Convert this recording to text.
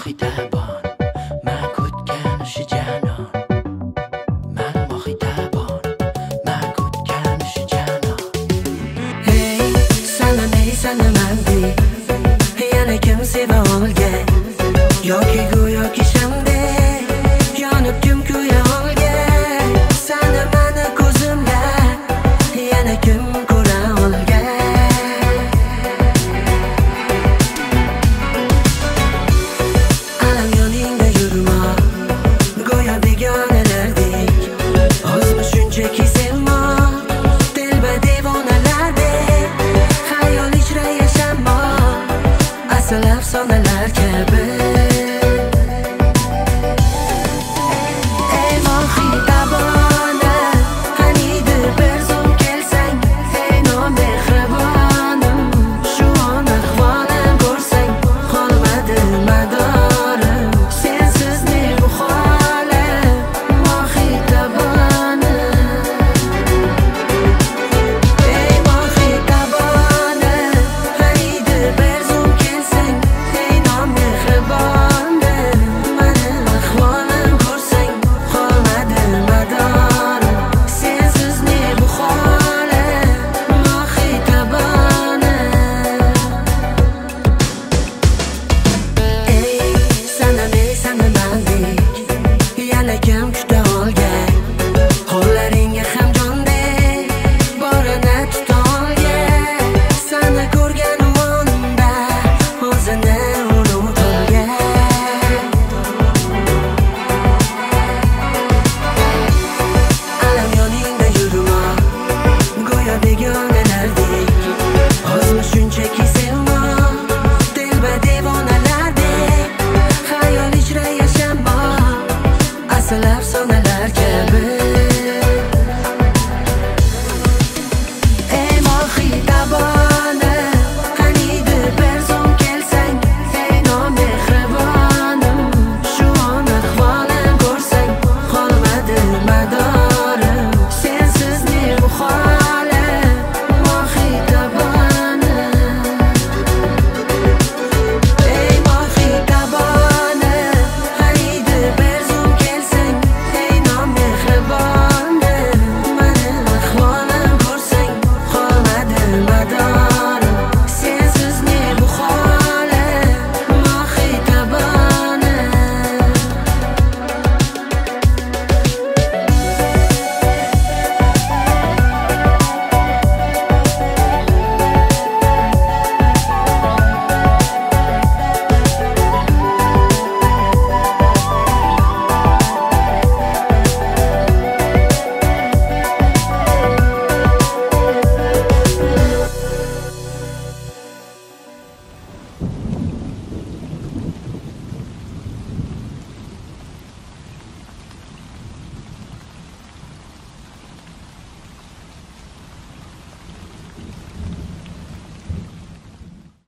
محیطبان من کودکنش جانان من محیطبان من کودکنش جانان Hey sana mandi yana kimse va olga yoki go'yo ki shamde yonib kim kuya olga sana mani ko'zimda yana kim ko'ra olga alam yoningda yurma go'yo begonalardek ozmi shunchaki sevma dilba devonalardek xayol ichra yashama asl afsonalar